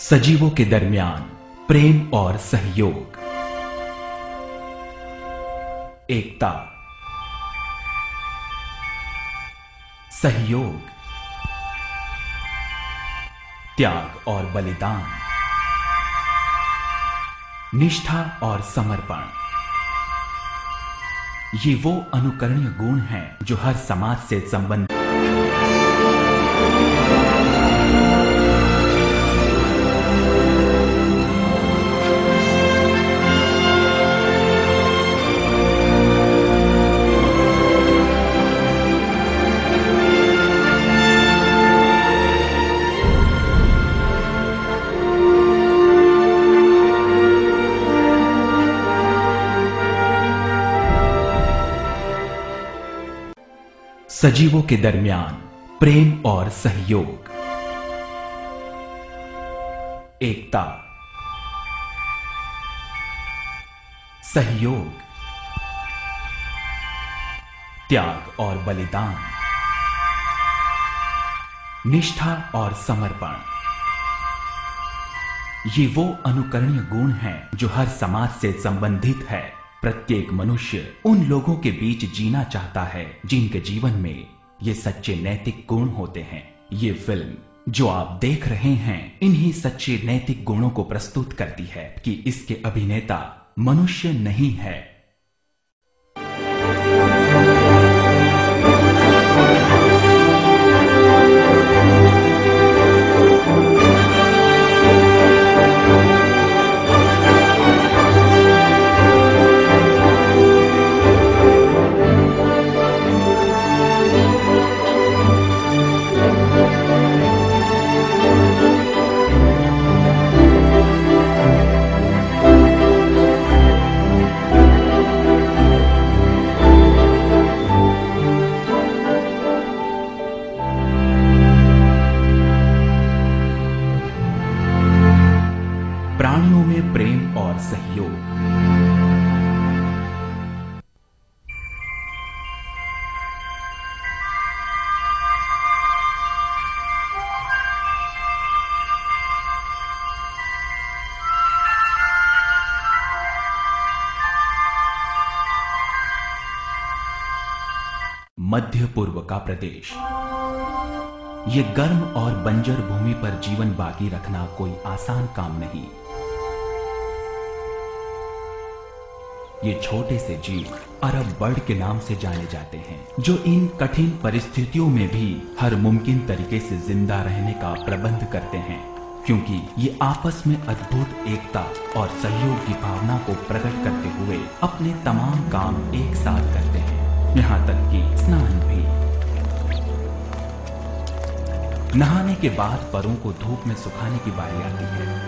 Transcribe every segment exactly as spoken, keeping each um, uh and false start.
सजीवों के दरमियान प्रेम और सहयोग, एकता, सहयोग, त्याग और बलिदान, निष्ठा और समर्पण, ये वो अनुकरणीय गुण हैं जो हर समाज से संबंधित सजीवों के दरमियान प्रेम और सहयोग, एकता, सहयोग, त्याग और बलिदान, निष्ठा और समर्पण, ये वो अनुकरणीय गुण हैं जो हर समाज से संबंधित है। प्रत्येक मनुष्य उन लोगों के बीच जीना चाहता है जिनके जीवन में ये सच्चे नैतिक गुण होते हैं। ये फिल्म जो आप देख रहे हैं इन्हीं सच्चे नैतिक गुणों को प्रस्तुत करती है कि इसके अभिनेता मनुष्य नहीं है। प्राणियों में प्रेम और सहयोग। मध्य पूर्व का प्रदेश। ये गर्म और बंजर भूमि पर जीवन बाकी रखना कोई आसान काम नहीं। ये छोटे से जीव अरब बर्ड के नाम से जाने जाते हैं, जो इन कठिन परिस्थितियों में भी हर मुमकिन तरीके से जिंदा रहने का प्रबंध करते हैं, क्योंकि ये आपस में अद्भुत एकता और सहयोग की भावना को प्रकट करते हुए अपने तमाम काम एक साथ करते हैं, यहाँ तक कि स्नान भी। नहाने के बाद परों को धूप में सुखाने की बारी आती है।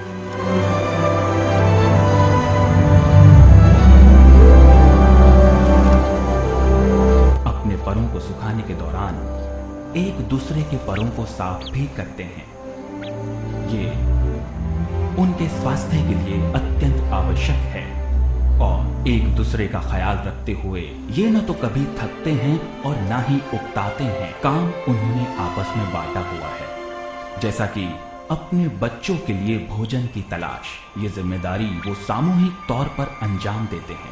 अपने परों को सुखाने के दौरान एक दूसरे के परों को साफ भी करते हैं। ये उनके स्वास्थ्य के लिए अत्यंत आवश्यक है और एक दूसरे का ख्याल रखते हुए ये न तो कभी थकते हैं और ना ही उकताते हैं। काम उन्होंने आपस में बांटा हुआ है, जैसा कि अपने बच्चों के लिए भोजन की तलाश। ये जिम्मेदारी वो सामूहिक तौर पर अंजाम देते हैं।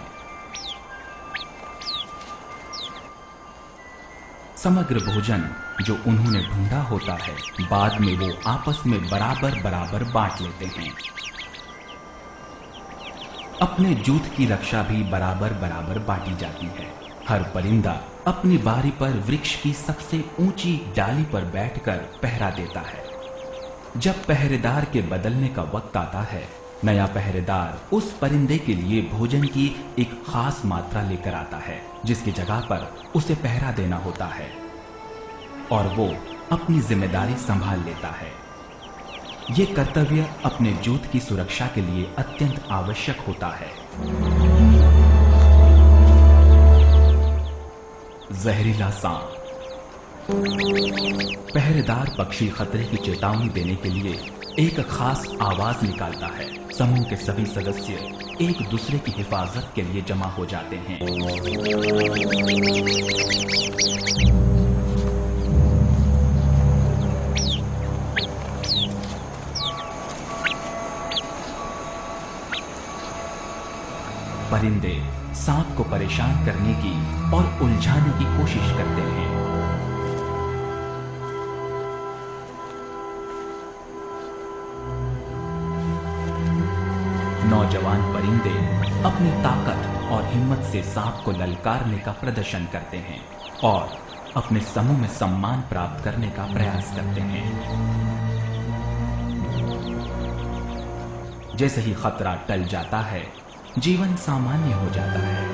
समग्र भोजन जो उन्होंने ढूंढा होता है, बाद में वो आपस में बराबर बराबर बांट लेते हैं। अपने जूथ की रक्षा भी बराबर बराबर बांटी जाती है। हर परिंदा अपनी बारी पर वृक्ष की सबसे ऊंची डाली पर बैठकर पहरा देता है। जब पहरेदार के बदलने का वक्त आता है, नया पहरेदार उस परिंदे के लिए भोजन की एक खास मात्रा लेकर आता है, जिसकी जगह पर उसे पहरा देना होता है और वो अपनी जिम्मेदारी संभाल लेता है। ये कर्तव्य अपने जूथ की सुरक्षा के लिए अत्यंत आवश्यक होता है। जहरीला सांप। पहरेदार पक्षी खतरे की चेतावनी देने के लिए एक खास आवाज निकालता है। समूह के सभी सदस्य एक दूसरे की हिफाजत के लिए जमा हो जाते हैं। परिंदे सांप को परेशान करने की और उलझाने की कोशिश करते हैं। नौजवान परिंदे अपनी ताकत और हिम्मत से सांप को ललकारने का प्रदर्शन करते हैं और अपने समूह में सम्मान प्राप्त करने का प्रयास करते हैं। जैसे ही खतरा टल जाता है, जीवन सामान्य हो जाता है।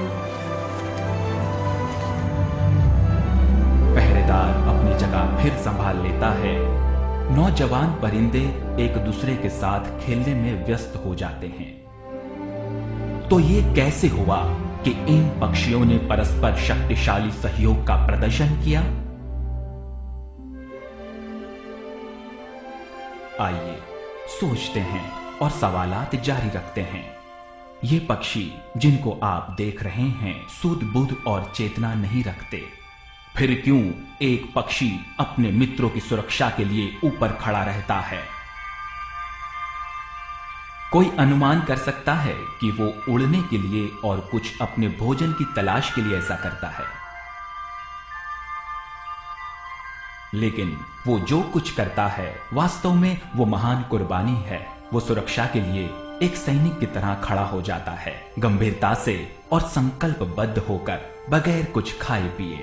पहरेदार अपनी जगह फिर संभाल लेता है। नौजवान परिंदे एक दूसरे के साथ खेलने में व्यस्त हो जाते हैं। तो ये कैसे हुआ कि इन पक्षियों ने परस्पर शक्तिशाली सहयोग का प्रदर्शन किया? आइए सोचते हैं और सवालात जारी रखते हैं। ये पक्षी जिनको आप देख रहे हैं सुध बुध और चेतना नहीं रखते। फिर क्यों एक पक्षी अपने मित्रों की सुरक्षा के लिए ऊपर खड़ा रहता है? कोई अनुमान कर सकता है कि वो उड़ने के लिए और कुछ अपने भोजन की तलाश के लिए ऐसा करता है। लेकिन वो जो कुछ करता है वास्तव में वो महान कुर्बानी है। वो सुरक्षा के लिए एक सैनिक की तरह खड़ा हो जाता है, गंभीरता से और संकल्पबद्ध होकर, बगैर कुछ खाए पिए।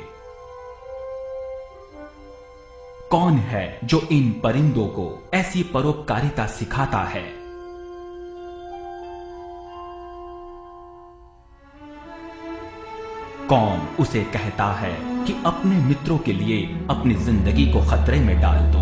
कौन है जो इन परिंदों को ऐसी परोपकारिता सिखाता है? कौन उसे कहता है कि अपने मित्रों के लिए अपनी जिंदगी को खतरे में डाल दो?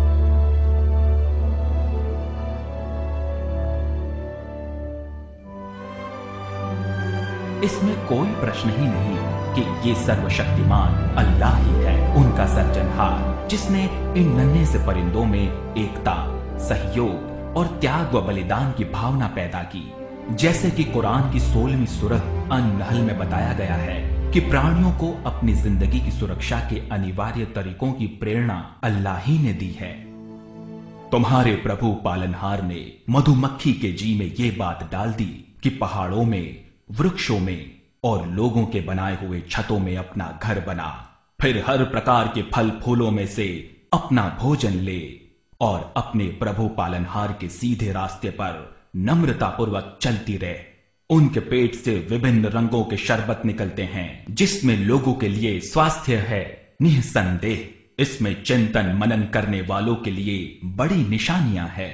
इसमें कोई प्रश्न ही नहीं कि ये सर्वशक्तिमान अल्लाह ही है, उनका सर्जनहार, जिसने इन नन्हे से परिंदों में एकता, सहयोग और त्याग व बलिदान की भावना पैदा की। जैसे कि कुरान की सोलहवीं सूरत अन-नहल में बताया गया है कि प्राणियों को अपनी जिंदगी की सुरक्षा के अनिवार्य तरीकों की प्रेरणा अल्लाह ही ने दी है। तुम्हारे प्रभु पालनहार ने मधुमक्खी के जी में ये बात डाल दी कि पहाड़ों में, वृक्षों में और लोगों के बनाए हुए छतों में अपना घर बना, फिर हर प्रकार के फल फूलों में से अपना भोजन ले और अपने प्रभु पालनहार के सीधे रास्ते पर नम्रतापूर्वक चलती रहे। उनके पेट से विभिन्न रंगों के शरबत निकलते हैं, जिसमें लोगों के लिए स्वास्थ्य है निःसंदेह। इसमें चिंतन मनन करने वालों के लिए बड़ी निशानियां हैं।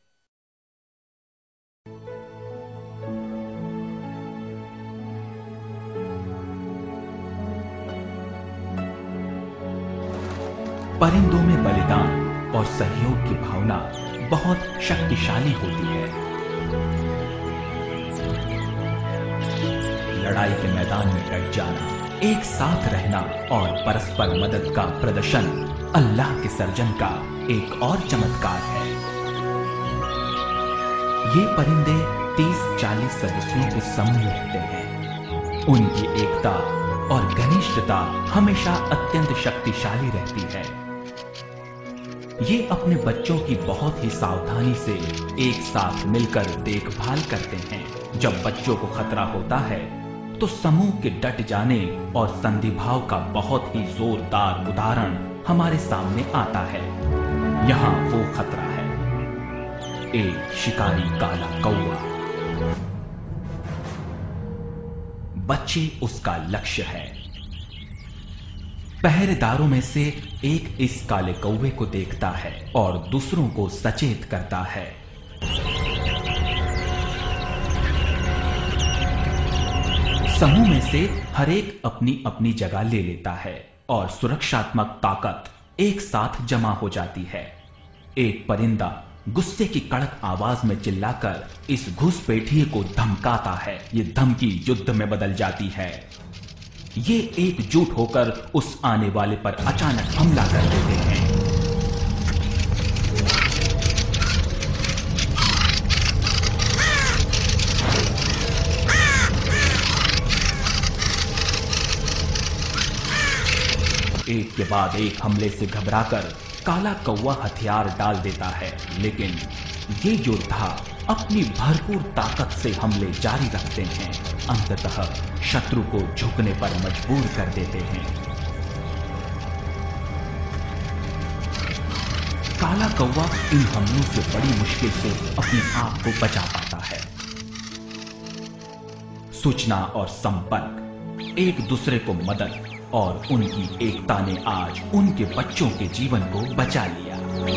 परिंदों में बलिदान और सहयोग की भावना बहुत शक्तिशाली होती है। लड़ाई के मैदान में डट जाना, एक साथ रहना और परस्पर मदद का प्रदर्शन अल्लाह के सर्जन का एक और चमत्कार है। ये परिंदे तीस चालीस सदस्यों के समूह रहते हैं। उनकी एकता और घनिष्ठता हमेशा अत्यंत शक्तिशाली रहती है। ये अपने बच्चों की बहुत ही सावधानी से एक साथ मिलकर देखभाल करते हैं। जब बच्चों को खतरा होता है तो समूह के डट जाने और संधिभाव का बहुत ही जोरदार उदाहरण हमारे सामने आता है। यहाँ वो खतरा है, एक शिकारी काला कौवा। बच्चे उसका लक्ष्य है। पहरेदारों में से एक इस काले कौवे को देखता है और दूसरों को सचेत करता है। समूह में से हर एक अपनी अपनी जगह ले लेता है और सुरक्षात्मक ताकत एक साथ जमा हो जाती है। एक परिंदा गुस्से की कड़क आवाज में चिल्लाकर इस घुसपैठिए को धमकाता है। ये धमकी युद्ध में बदल जाती है। ये एकजुट होकर उस आने वाले पर अचानक हमला कर देते हैं। एक के बाद एक हमले से घबराकर काला कौवा हथियार डाल देता है, लेकिन ये योद्धा अपनी भरपूर ताकत से हमले जारी रखते हैं, अंततः शत्रु को झुकने पर मजबूर कर देते हैं। काला कौवा इन हमलों से बड़ी मुश्किल से अपने आप को बचा पाता है। सूचना और संपर्क, एक दूसरे को मदद और उनकी एकता ने आज उनके बच्चों के जीवन को बचा लिया।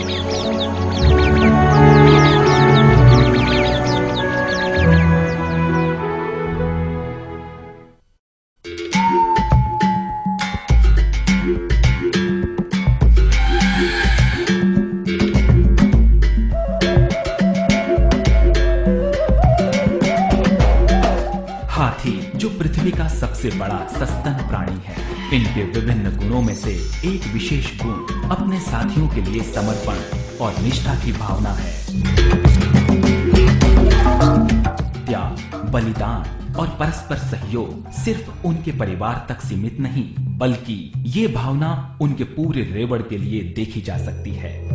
हाथी, जो पृथ्वी का सबसे बड़ा सस्तन प्राणी है, इनके विभिन्न गुणों में से एक विशेष गुण अपने साथियों के लिए समर्पण और निष्ठा की भावना है। त्याग, बलिदान और परस्पर सहयोग सिर्फ उनके परिवार तक सीमित नहीं, बल्कि ये भावना उनके पूरे रेवड़ के लिए देखी जा सकती है।